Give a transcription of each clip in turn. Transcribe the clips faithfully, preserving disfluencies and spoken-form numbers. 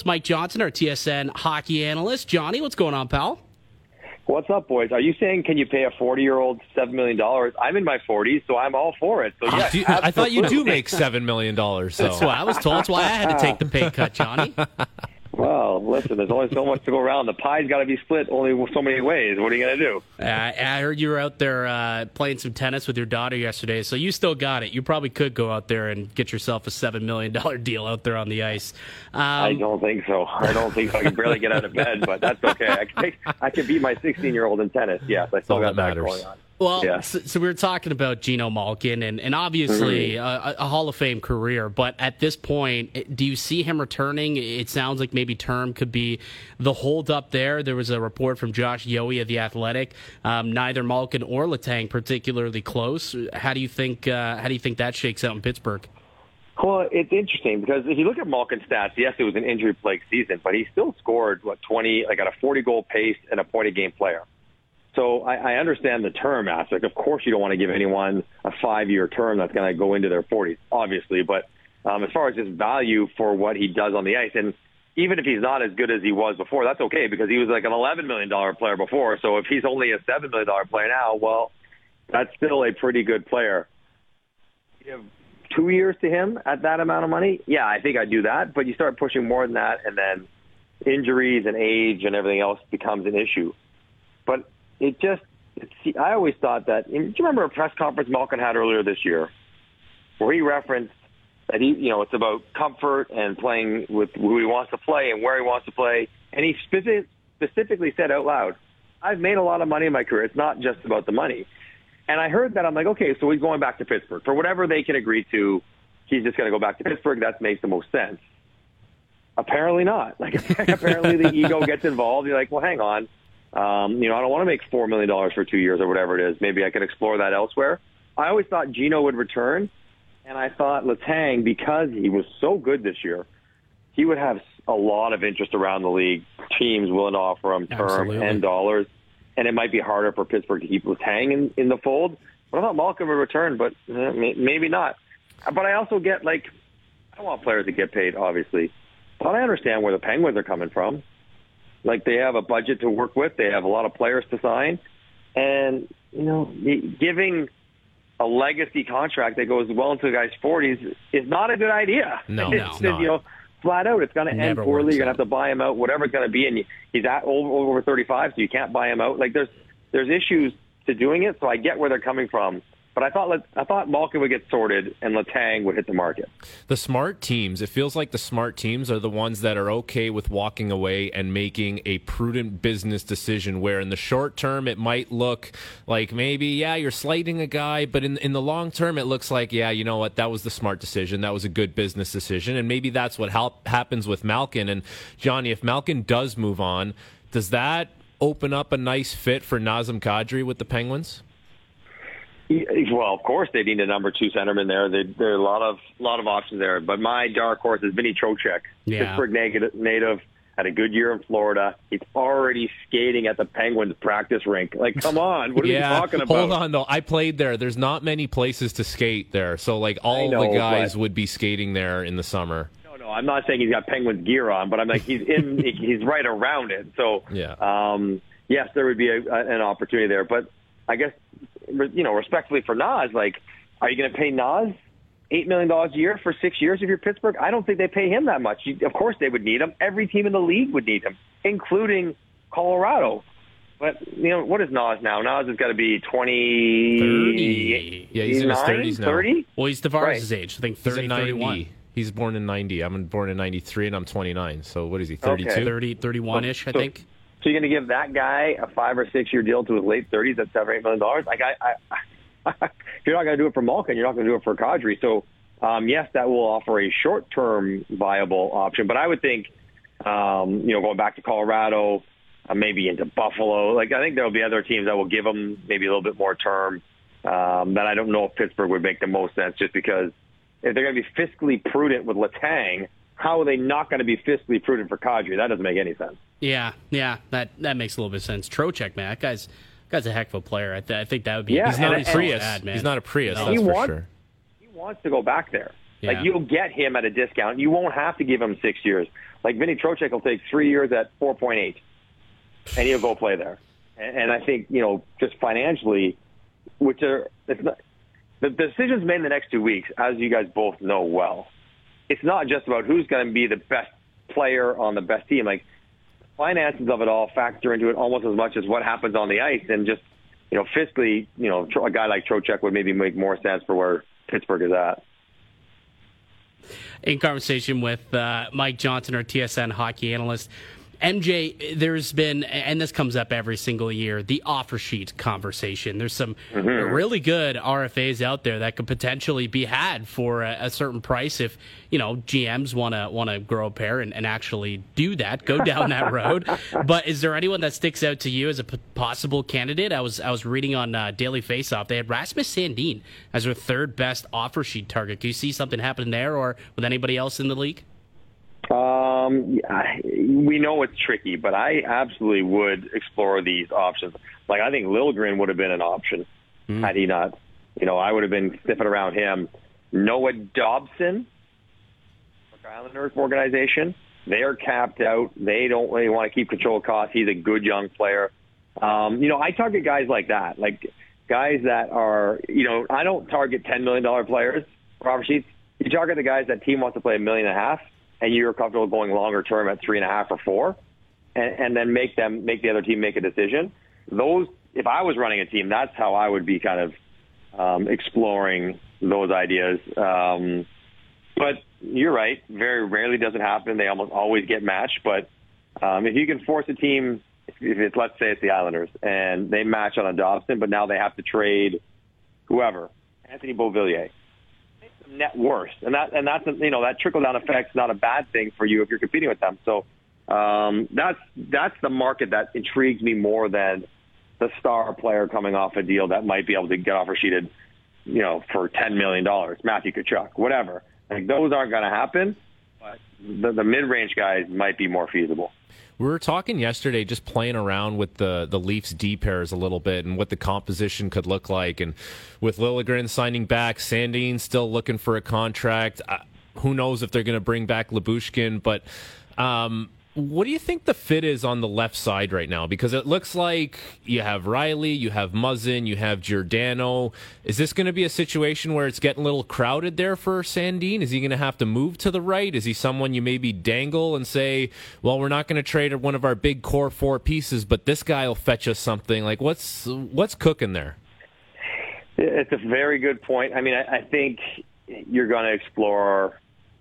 It's Mike Johnson, our T S N hockey analyst. Johnny, what's going on, pal? What's up, boys? Are you saying can you pay a forty-year-old seven million dollars? I'm in my forties, so I'm all for it. So yeah, you, I thought you do make seven million dollars. So. That's what I was told. That's why I had to take the pay cut, Johnny. Well, listen, there's only so much to go around. The pie's got to be split only so many ways. What are you going to do? Uh, I heard you were out there uh, playing some tennis with your daughter yesterday, so you still got it. You probably could go out there and get yourself a seven million dollars deal out there on the ice. Um, I don't think so. I don't think so. I can barely get out of bed, but that's okay. I can, take, I can beat my sixteen-year-old in tennis. Yes, I still All got that that matters. going on. Well, Yeah. so, so we were talking about Geno Malkin, and, and obviously Mm-hmm. a, a Hall of Fame career, but at this point, do you see him returning? It sounds like maybe term could be the holdup there. There was a report from Josh Yohe of The Athletic. Um, neither Malkin or Letang particularly close. How do you think? Uh, how do you think that shakes out in Pittsburgh? Well, it's interesting because if you look at Malkin's stats, yes, it was an injury-plagued season, but he still scored, what, twenty, like at a forty-goal pace and a point-a-game player. So I, I understand the term aspect. Of course, you don't want to give anyone a five-year term that's going to go into their forties, obviously. But um, as far as his value for what he does on the ice, and even if he's not as good as he was before, that's okay because he was like an eleven million dollars player before. So if he's only a seven million dollars player now, well, that's still a pretty good player. You have two years to him at that amount of money? Yeah, I think I'd do that. But you start pushing more than that, and then injuries and age and everything else becomes an issue. But it just, it's, I always thought that, do you remember a press conference Malkin had earlier this year where he referenced that he, you know, it's about comfort and playing with who he wants to play and where he wants to play. And he specific, specifically said out loud, I've made a lot of money in my career. It's not just about the money. And I heard that. I'm like, okay, so he's going back to Pittsburgh. For whatever they can agree to, he's just going to go back to Pittsburgh. That makes the most sense. Apparently not. Like, apparently the ego gets involved. You're like, well, hang on. Um, you know, I don't want to make four million dollars for two years or whatever it is. Maybe I could explore that elsewhere. I always thought Geno would return, and I thought Letang, because he was so good this year, he would have a lot of interest around the league, teams willing to offer him term Absolutely. and dollars, and it might be harder for Pittsburgh to keep Letang in, in the fold. But I thought Malkin would return, but uh, maybe not. But I also get, like, I want players to get paid, obviously. But I understand where the Penguins are coming from. Like, they have a budget to work with. They have a lot of players to sign. And, you know, giving a legacy contract that goes well into the guy's forties is not a good idea. No, it's, no, it's not. You know, flat out, it's going to end Never poorly. works You're going out. to have to buy him out, whatever it's going to be. And he's at over, over thirty-five, so you can't buy him out. Like, there's there's issues to doing it, so I get where they're coming from. But I thought I thought Malkin would get sorted and Letang would hit the market. The smart teams, it feels like the smart teams are the ones that are okay with walking away and making a prudent business decision where in the short term it might look like maybe, yeah, you're slighting a guy, but in in the long term it looks like, yeah, you know what, that was the smart decision. That was a good business decision. And maybe that's what help, happens with Malkin. And Johnny, if Malkin does move on, does that open up a nice fit for Nazem Kadri with the Penguins? Well, of course they need a number two centerman there. There, there are a lot of lot of options there. But my dark horse is Vinny Trocheck, Yeah. Pittsburgh native, native, had a good year in Florida. He's already skating at the Penguins practice rink. Like, come on, what are yeah, you talking about? hold on though. I played there. There's not many places to skate there, so like all know, the guys but- would be skating there in the summer. No, no, I'm not saying he's got Penguins gear on, but I'm like he's in, he's right around it. So, Yeah. um, yes, there would be a, an opportunity there. But I guess, you know, respectfully for Nas, like, are you going to pay Nas eight million dollars a year for six years if you're Pittsburgh? I don't think they pay him that much. Of course they would need him. Every team in the league would need him, including Colorado. But, you know, what is Nas now? Nas has got to be twenty... thirty. Yeah, he's in his thirties now. thirty? Well, he's Tavares' Right. age. I think He's thirty, in thirty-one. ninety. He's born in ninety. I'm born in ninety-three, and I'm twenty-nine. So what is he, thirty-two? Okay. thirty, thirty-one-ish, I So- think. So you're going to give that guy a five or six year deal to his late thirties at seven or eight million dollars? Like, I, I, if you're not going to do it for Malkin, you're not going to do it for Kadri. So, um, yes, that will offer a short term viable option. But I would think, um, you know, going back to Colorado, uh, maybe into Buffalo. Like, I think there'll be other teams that will give him maybe a little bit more term. Um, that I don't know if Pittsburgh would make the most sense, just because if they're going to be fiscally prudent with Letang, how are they not going to be fiscally prudent for Kadri? That doesn't make any sense. Yeah, yeah, that that makes a little bit of sense. Trocheck, man, that guy's guy's a heck of a player. I, th- I think that would be. Yeah, He's not and- a Prius. and- Bad, man. He's not a Prius, No. that's He for wants- sure. He wants to go back there. Yeah. Like, you'll get him at a discount. You won't have to give him six years. Like, Vinny Trocheck will take three years at four point eight, and he'll go play there. And, and I think, you know, just financially, which are it's not, the decisions made in the next two weeks, as you guys both know well, it's not just about who's going to be the best player on the best team. Like, finances of it all factor into it almost as much as what happens on the ice. And just, you know, fiscally, you know, a guy like Trocheck would maybe make more sense for where Pittsburgh is at. In conversation with uh, Mike Johnson, our T S N hockey analyst, M J, there's been, and this comes up every single year, the offer sheet conversation. There's some mm-hmm. really good R F As out there that could potentially be had for a, a certain price if, you know, G Ms want to want to grow a pair and, and actually do that, go down that road. But is there anyone that sticks out to you as a p- possible candidate? I was I was reading on uh, Daily Faceoff, they had Rasmus Sandin as their third best offer sheet target. Do you see something happening there or with anybody else in the league? Um, yeah, we know it's tricky, but I absolutely would explore these options. Like, I think Liljegren would have been an option mm. had he not. You know, I would have been sniffing around him. Noah Dobson, Islanders organization, they are capped out. They don't really want to keep control of costs. He's a good young player. Um, you know, I target guys like that, like guys that are, you know, I don't target ten million dollars players for offer sheets. You target the guys that team wants to play a million and a half, and you're comfortable going longer term at three and a half or four, and, and then make them make the other team make a decision. Those, if I was running a team, that's how I would be kind of um, exploring those ideas. Um, but you're right; very rarely does it happen. They almost always get matched. But um, if you can force a team, if it's let's say it's the Islanders, and they match on a Dobson, but now they have to trade whoever, Anthony Beauvillier. Net worse, and that and that's you know that trickle down effect is not a bad thing for you if you're competing with them. So um, that's that's the market that intrigues me more than the star player coming off a deal that might be able to get offer sheeted, you know, for ten million dollars, Matthew Tkachuk, whatever. Like, those aren't going to happen, but the, the mid range guys might be more feasible. We were talking yesterday, just playing around with the, the Leafs D pairs a little bit and what the composition could look like. And with Liljegren signing back, Sandin still looking for a contract. Uh, who knows if they're going to bring back Lyubushkin? But um, what do you think the fit is on the left side right now? Because it looks like you have Riley, you have Muzzin, you have Giordano. Is this going to be a situation where it's getting a little crowded there for Sandin? Is he going to have to move to the right? Is he someone you maybe dangle and say, well, we're not going to trade one of our big core four pieces, but this guy will fetch us something? Like, what's what's cooking there? It's a very good point. I mean, I, I think you're going to explore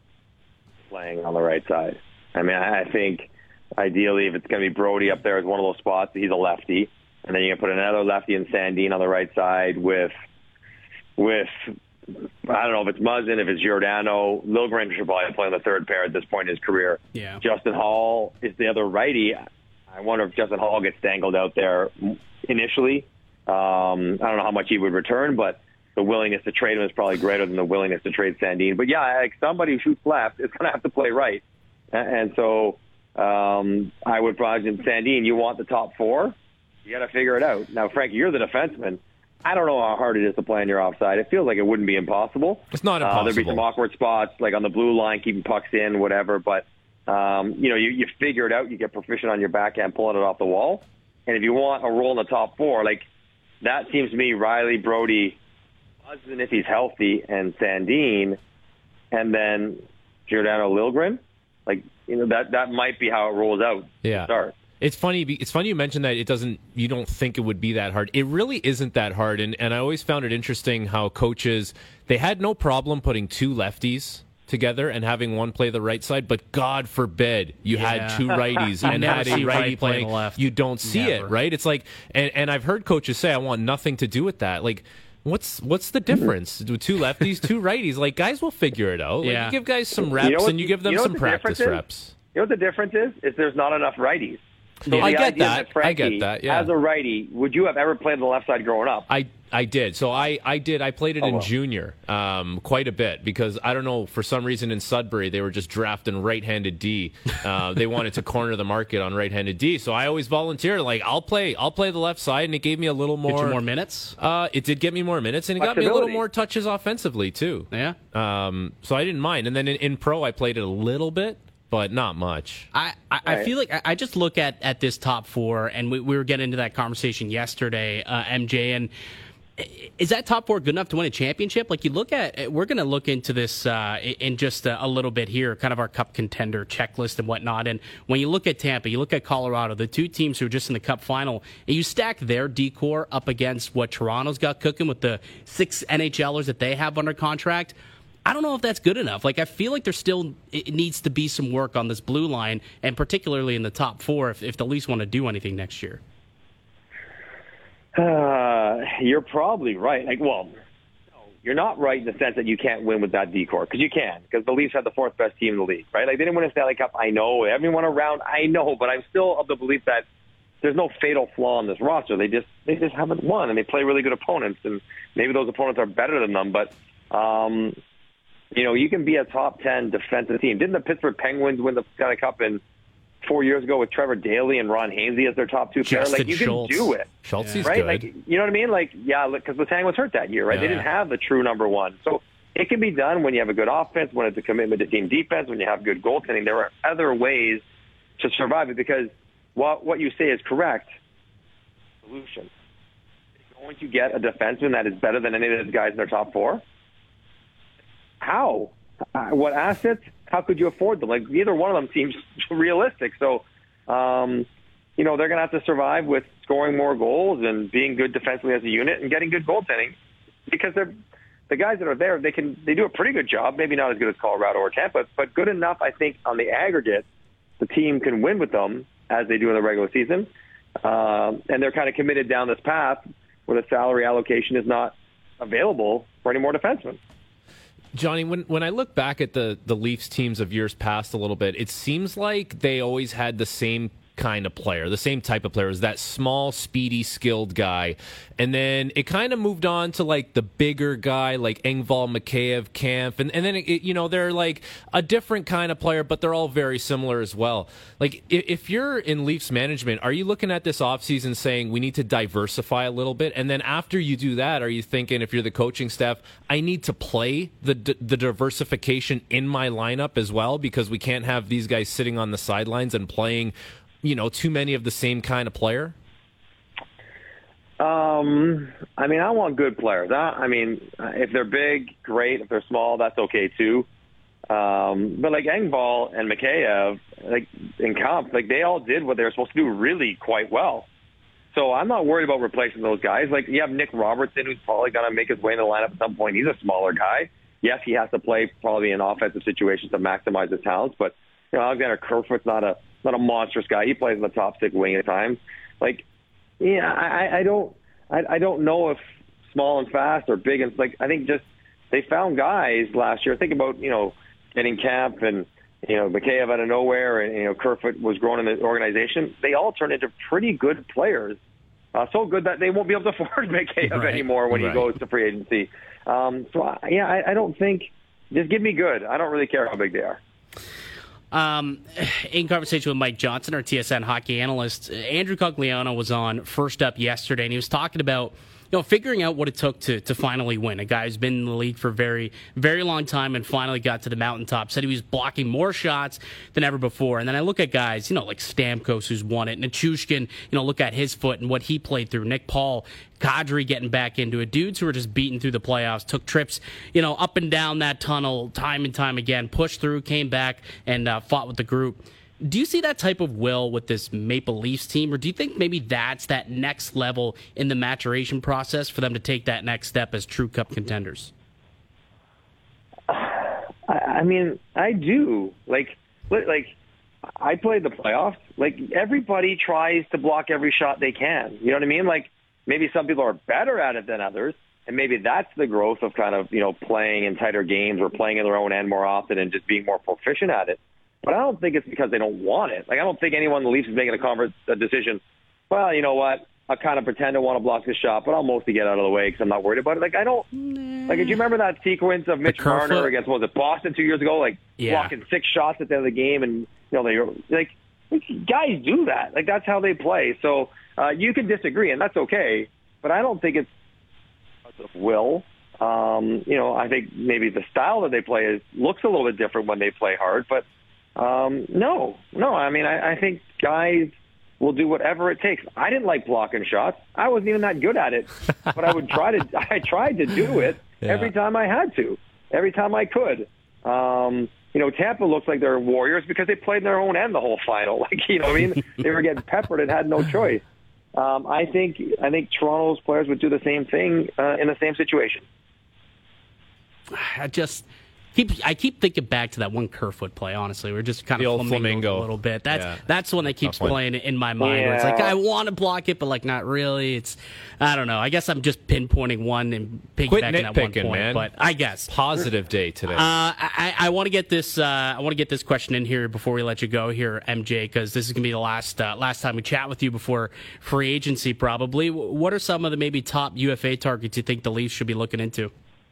playing on the right side. I mean, I think ideally if it's going to be Brody up there as one of those spots, he's a lefty. And then you can put another lefty in Sandin on the right side with, with I don't know if it's Muzzin, if it's Giordano. Liljegren should probably play on the third pair at this point in his career. Yeah. Justin Hall is the other righty. I wonder if Justin Hall gets dangled out there initially. Um, I don't know how much he would return, but the willingness to trade him is probably greater than the willingness to trade Sandin. But, yeah, like somebody who shoots left is going to have to play right. And so um, I would probably, in Sandin, you want the top four. You got to figure it out. Now, Frank, you're the defenseman. I don't know how hard it is to play on your offside. It feels like it wouldn't be impossible. It's not impossible. Uh, there'd be some awkward spots, like on the blue line, keeping pucks in, whatever. But, um, you know, you, you figure it out. You get proficient on your backhand, pulling it off the wall. And if you want a role in the top four, like that seems to me Riley, Brody, Muzzin if he's healthy, and Sandin, and then Giordano, Liljegren. Like, you know, that that might be how it rolls out. Yeah. To start. It's funny. It's funny you mentioned that it doesn't. You don't think it would be that hard. It really isn't that hard. And and I always found it interesting how coaches, they had no problem putting two lefties together and having one play the right side, but God forbid you yeah. had two righties and had a righty playing left. You don't see Never. it, right? It's like, and and I've heard coaches say, I want nothing to do with that. Like, What's what's the difference? Do two lefties, two righties? Like, guys will figure it out. Like, yeah. You give guys some reps you know what, and you give them you know some the practice is? reps. You know what the difference is? Is there's not enough righties. So I the get idea that. Frankie, I get that. Yeah. As a righty, would you have ever played on the left side growing up? I I did. So I, I did. I played it Oh, in well. junior um, quite a bit because I don't know, for some reason in Sudbury they were just drafting right-handed D. Uh, they wanted to corner the market on right-handed D. So I always volunteered. Like I'll play. I'll play the left side, and it gave me a little more. Get you more minutes. Uh, it did get me more minutes, and it got me a little Flexibility. more touches offensively too. Yeah. Um, so I didn't mind. And then in, in pro, I played it a little bit, but not much. I, I, I Right. feel like I, I just look at, at this top four, and we, we were getting into that conversation yesterday, uh, M J, and is that top four good enough to win a championship? Like you look at, we're going to look into this uh, in just a, a little bit here, kind of our cup contender checklist and whatnot. And when you look at Tampa, you look at Colorado, the two teams who are just in the cup final, and you stack their D-core up against what Toronto's got cooking with the six NHLers that they have under contract. I don't know if that's good enough. Like, I feel like there still it needs to be some work on this blue line, and particularly in the top four, if, if the Leafs want to do anything next year. Uh, you're probably right. Like, well, no, you're not right in the sense that you can't win with that decor, because you can, because the Leafs have the fourth best team in the league, right? Like, they didn't win a Stanley Cup. I know. Everyone around, I know, but I'm still of the belief that there's no fatal flaw in this roster. They just they just haven't won, and they play really good opponents, and maybe those opponents are better than them, but. Um, You know, you can be a top ten defensive team. Didn't the Pittsburgh Penguins win the Stanley Cup in four years ago with Trevor Daley and Ron Hainsey as their top two players? Like, you can Schultz. do it, Schultz Yeah. is right? good. Like, you know what I mean? Like, yeah, because Letang was hurt that year, right? They Yeah. didn't have the true number one. So it can be done when you have a good offense, when it's a commitment to team defense, when you have good goaltending. There are other ways to survive it, because what what you say is correct. Solution. You're going to get a defenseman that is better than any of those guys in their top four? How? Uh, what assets? How could you afford them? Like, neither one of them seems realistic. So, um, you know, they're going to have to survive with scoring more goals and being good defensively as a unit and getting good goaltending, because they're the guys that are there. They can they do a pretty good job. Maybe not as good as Colorado or Tampa, but good enough. I think on the aggregate, the team can win with them as they do in the regular season, um, and they're kind of committed down this path where the salary allocation is not available for any more defensemen. Johnny, when when I look back at the, the Leafs teams of years past a little bit, it seems like they always had the same kind of player, the same type of player, is that small, speedy, skilled guy. And then it kind of moved on to like the bigger guy, like Engvall, Mikheyev, Kampf. And, and then, it, you know, they're like a different kind of player, but they're all very similar as well. Like, if, if you're in Leafs management, are you looking at this offseason saying we need to diversify a little bit? And then after you do that, are you thinking, if you're the coaching staff, I need to play the, the diversification in my lineup as well, because we can't have these guys sitting on the sidelines and playing, you know, too many of the same kind of player? Um, I mean, I want good players. I, I mean, if they're big, great. If they're small, that's okay too. Um, but like Engvall and Mikheyev, like in comp, like they all did what they were supposed to do really quite well. So I'm not worried about replacing those guys. Like, you have Nick Robertson, who's probably going to make his way in the lineup at some point. He's a smaller guy. Yes, he has to play probably in offensive situations to maximize his talents, but you know, Alexander Kerfoot's not a not a monstrous guy. He plays in the top six wing at times. Like, yeah, I, I don't, I, I don't know if small and fast or big and like. I think just they found guys last year. Think about you know getting Kampf and you know Mikheyev out of nowhere, and you know Kerfoot was growing in the organization. They all turned into pretty good players. Uh, so good that they won't be able to afford Mikheyev Right. anymore when Right. he goes to free agency. Um, so I, yeah, I, I don't think. Just give me good. I don't really care how big they are. Um, in conversation with Mike Johnson, our T S N hockey analyst, Andrew Cogliano was on First Up yesterday, and he was talking about you know figuring out what it took to to finally win. A guy who's been in the league for a very, very long time and finally got to the mountaintop. Said he was blocking more shots than ever before. And then I look at guys, you know, like Stamkos, who's won it, Nichushkin, you know, look at his foot and what he played through. Nick Paul, Kadri getting back into it. Dudes who were just beaten through the playoffs, took trips, you know, up and down that tunnel time and time again, pushed through, came back, and uh, fought with the group. Do you see that type of will with this Maple Leafs team, or do you think maybe that's that next level in the maturation process for them to take that next step as true Cup contenders? I, I mean, I do. Like, li- like I played the playoffs. Like, everybody tries to block every shot they can. You know what I mean? Like, maybe some people are better at it than others, and maybe that's the growth of kind of, you know, playing in tighter games or playing in their own end more often and just being more proficient at it. But I don't think it's because they don't want it. Like, I don't think anyone in the Leafs is making a, conver- a decision, well, you know what, I'll kind of pretend I want to block this shot, but I'll mostly get out of the way because I'm not worried about it. Like, I don't, nah. like, do you remember that sequence of Mitch Marner against, what was it, Boston two years ago? Like, yeah. blocking six shots at the end of the game, and, you know, they like, guys do that. Like, that's how they play. So uh, you can disagree, and that's okay, but I don't think it's because of will. Um, you know, I think maybe the style that they play is, looks a little bit different when they play hard, but um, no, no. I mean, I, I think guys will do whatever it takes. I didn't like blocking shots. I wasn't even that good at it, but I would try to. I tried to do it yeah. every time I had to, every time I could. Um, you know, Tampa looks like they're warriors because they played in their own end the whole final. Like, you know what I mean? They were getting peppered and had no choice. Um, I think I think Toronto's players would do the same thing uh, in the same situation. I just keep I keep thinking back to that one Kerfoot play. Honestly, we're just kind the of flamingo a little bit. That's yeah. that's the one that keeps playing in my mind. Yeah. Where it's like I want to block it, but like not really. It's I don't know. I guess I'm just pinpointing one and piggybacking at one point. Man. But I guess positive day today. Uh, I, I want to get this. Uh, I want to get this question in here before we let you go here, M J, because this is gonna be the last uh, last time we chat with you before free agency. Probably. What are some of the maybe top U F A targets you think the Leafs should be looking into?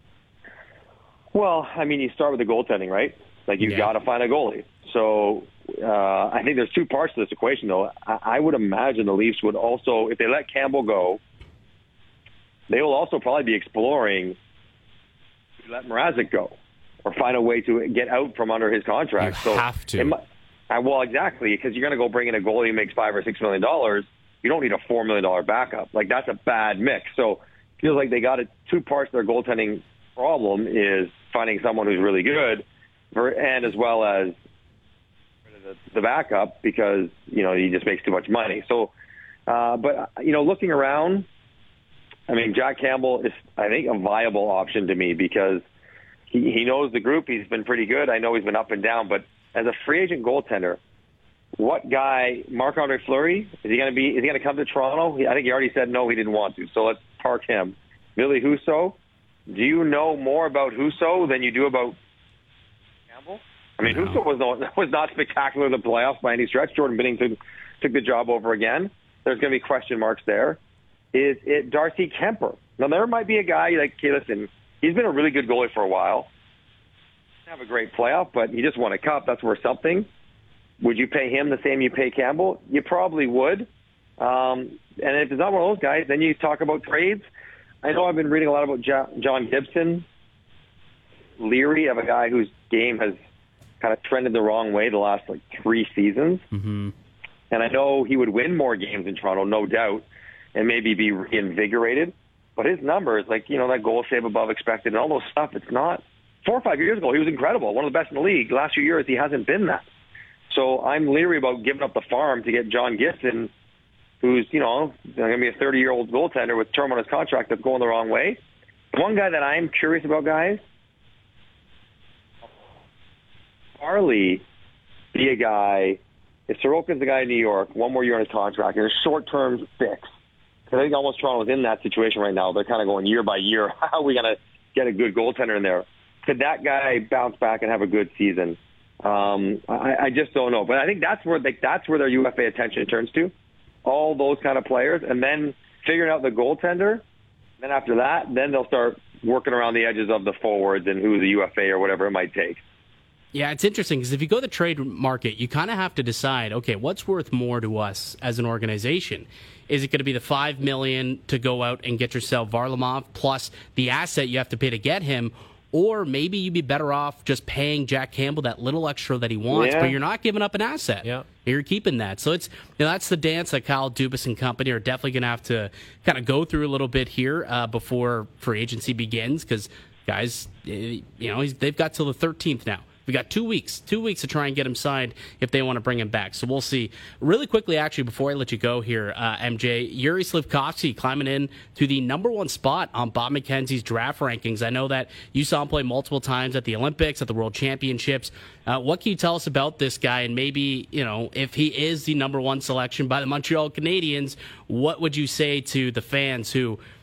Well, I mean, you start with the goaltending, right? Like, you've yeah. got to find a goalie. So uh, I think there's two parts to this equation, though. I, I would imagine the Leafs would also, if they let Campbell go, they will also probably be exploring to let Mrazek go or find a way to get out from under his contract. You so have to. Might, uh, well, exactly, because you're going to go bring in a goalie who makes five or six million dollars. You don't need a four million dollar backup. Like, that's a bad mix. So it feels like they got it. Two parts of their goaltending problem is finding someone who's really good, for, and as well as the, the backup, because you know he just makes too much money. So, uh, but you know, looking around, I mean, Jack Campbell is, I think, a viable option to me because he, he knows the group. He's been pretty good. I know he's been up and down, but as a free agent goaltender, what guy? Marc-Andre Fleury, is he going to be? Is he going to come to Toronto? I think he already said no, he didn't want to. So let's park him. Ville Husso. Do you know more about Husso than you do about Campbell? I mean, no. Husso was not, was not spectacular in the playoffs by any stretch. Jordan Binnington took the job over again. There's going to be question marks there. Is it Darcy Kemper? Now, there might be a guy like, okay, listen, he's been a really good goalie for a while. Didn't have a great playoff, but he just won a cup. That's worth something. Would you pay him the same you pay Campbell? You probably would. Um, and if it's not one of those guys, then you talk about trades. I know I've been reading a lot about John Gibson, leery of a guy whose game has kind of trended the wrong way the last, like, three seasons. Mm-hmm. And I know he would win more games in Toronto, no doubt, and maybe be reinvigorated. But his numbers, like, you know, that goal save above expected and all those stuff, it's not. Four or five years ago, he was incredible, one of the best in the league. The last few years, he hasn't been that. So I'm leery about giving up the farm to get John Gibson, who's, you know, going to be a thirty-year-old goaltender with term on his contract that's going the wrong way. One guy that I'm curious about, guys, Farley be a guy, if Sorokin's the guy in New York, one more year on his contract, and a short-term fix. Because I think almost Toronto's in that situation right now. They're kind of going year by year. How are we going to get a good goaltender in there? Could that guy bounce back and have a good season? Um, I, I just don't know. But I think that's where like, that's where their U F A attention turns to. All those kind of players, and then figuring out the goaltender. Then after that, then they'll start working around the edges of the forwards and who the U F A or whatever it might take. Yeah, it's interesting because if you go to the trade market, you kind of have to decide, okay, what's worth more to us as an organization? Is it going to be the five million dollars to go out and get yourself Varlamov plus the asset you have to pay to get him? Or maybe you'd be better off just paying Jack Campbell that little extra that he wants, yeah. but you're not giving up an asset. Yeah. You're keeping that. So it's you know that's the dance that Kyle Dubas and company are definitely going to have to kind of go through a little bit here uh, before free agency begins because, guys, you know he's, they've got till the thirteenth now. We got two weeks, two weeks to try and get him signed if they want to bring him back. So we'll see. Really quickly, actually, before I let you go here, uh, M J, Yuri Slafkovsky climbing in to the number one spot on Bob McKenzie's draft rankings. I know that you saw him play multiple times at the Olympics, at the World Championships. Uh, what can you tell us about this guy? And maybe, you know, if he is the number one selection by the Montreal Canadiens, what would you say to the fans who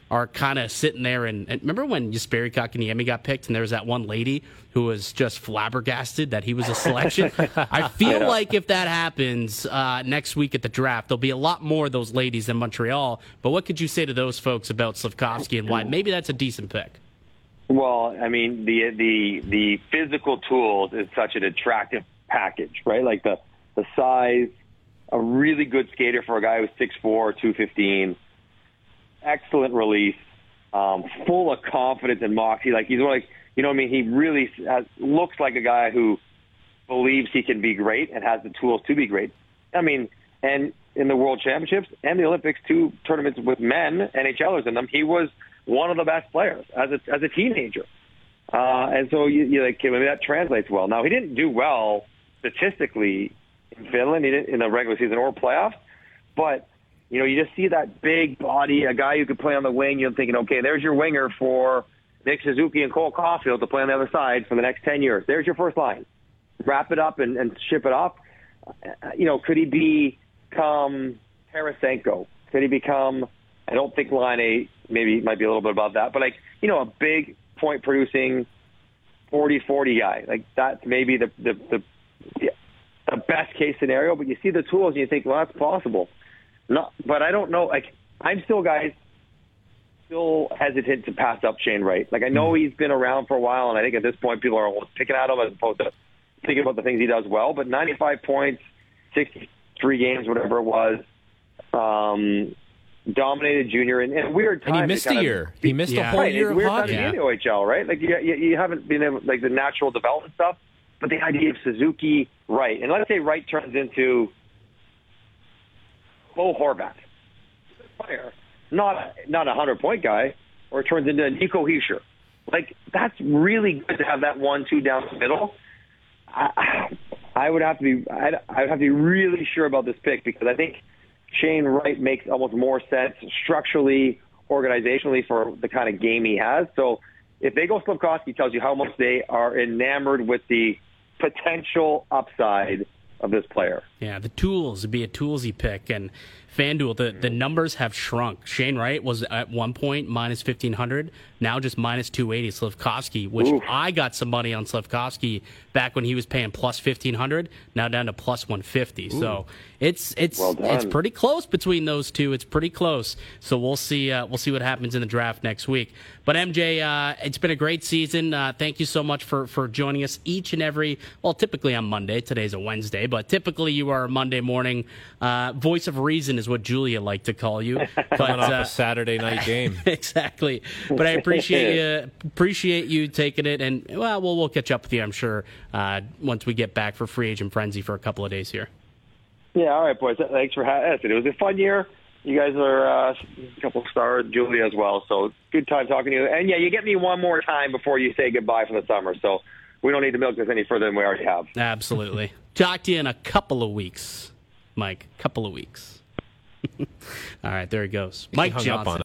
are kind of sitting there. And, and remember when Jesperi Kotkaniemi got picked, and there was that one lady who was just flabbergasted that he was a selection? I feel like if that happens uh, next week at the draft, there'll be a lot more of those ladies in Montreal. But what could you say to those folks about Slafkovsky and why maybe that's a decent pick? Well, I mean, the the the physical tools is such an attractive package, right? Like the the size, a really good skater for a guy who's six four, two fifteen, excellent release, um, full of confidence and moxie. Like he's like, you know what I mean? He really has, looks like a guy who believes he can be great and has the tools to be great. I mean, and in the World Championships and the Olympics, two tournaments with men, NHLers in them, he was one of the best players as a, as a teenager. Uh, and so you, you're like, okay, maybe that translates well. Now, he didn't do well statistically in Finland. He didn't in the regular season or playoffs. But, you know, you just see that big body, a guy who could play on the wing. You're thinking, okay, there's your winger for Nick Suzuki and Cole Caulfield to play on the other side for the next ten years. There's your first line. Wrap it up and, and ship it off. You know, could he become Tarasenko? Could he become, I don't think line eight, maybe it might be a little bit above that, but like, you know, a big point producing forty forty guy. Like that's maybe the, the, the, the best case scenario, but you see the tools and you think, well, that's possible. No, but I don't know. Like I'm still, guys, still hesitant to pass up Shane Wright. Like I know he's been around for a while, and I think at this point people are almost picking at him as opposed to thinking about the things he does well. But ninety-five points, sixty-three games, whatever it was, um, dominated junior in, in a weird time. And he missed a year. He missed yeah. a whole right, year it's of weird hockey. time in the O H L, right? Like you, you, you haven't been able, like the natural development stuff. But the idea of Suzuki, Wright, and let's say Wright turns into Bo Horvat, player, not not a hundred point guy, or it turns into Nico Hischier. Like that's really good to have that one two down the middle. I, I would have to be I'd, I would have to be really sure about this pick because I think Shane Wright makes almost more sense structurally, organizationally for the kind of game he has. So if they go Slafkovsky, tells you how much they are enamored with the potential upside of this player. Yeah, the tools would be a toolsy pick. And FanDuel, the, the numbers have shrunk. Shane Wright was at one point minus fifteen hundred, now just minus two eighty. Slafkovsky, which Oof. I got some money on Slafkovsky back when he was paying plus fifteen hundred, now down to plus one fifty. Ooh. So it's it's well it's pretty close between those two. It's pretty close. So we'll see uh, we'll see what happens in the draft next week. But M J, uh, it's been a great season. Uh, thank you so much for, for joining us each and every, well, typically on Monday. Today's a Wednesday, but typically you are a Monday morning uh, voice of reason is what Julia liked to call you. But, Coming off uh, a Saturday night game. Exactly. But I appreciate you appreciate you taking it, and well, we'll we'll catch up with you, I'm sure, uh, once we get back for Free Agent Frenzy for a couple of days here. Yeah, all right, boys. Thanks for having us. It was a fun year. You guys are uh, a couple of stars, Julia as well. So good time talking to you. And yeah, you get me one more time before you say goodbye for the summer. So we don't need to milk this any further than we already have. Absolutely. Talk to you in a couple of weeks, Mike. Couple of weeks. All right, there he goes. Mike He hung Johnson. up on